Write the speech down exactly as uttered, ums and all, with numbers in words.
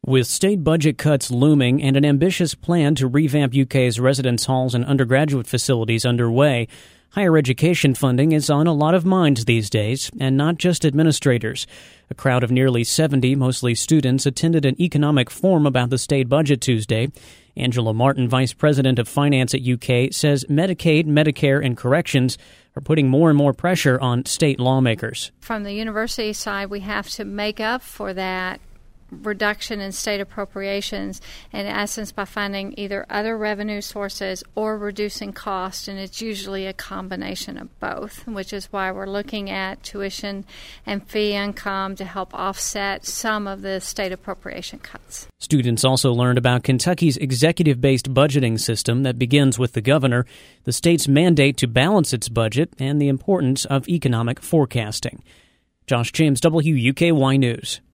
With state budget cuts looming and an ambitious plan to revamp U K's residence halls and undergraduate facilities underway, higher education funding is on a lot of minds these days, and not just administrators. A crowd of nearly seventy, mostly students, attended an economic forum about the state budget Tuesday. Angela Martin, Vice President of Finance at U K, says Medicaid, Medicare, and corrections are putting more and more pressure on state lawmakers. From the university side, we have to make up for that reduction in state appropriations, in essence, by finding either other revenue sources or reducing costs, and it's usually a combination of both, which is why we're looking at tuition and fee income to help offset some of the state appropriation cuts. Students also learned about Kentucky's executive-based budgeting system that begins with the governor, the state's mandate to balance its budget, and the importance of economic forecasting. Josh James, W U K Y News.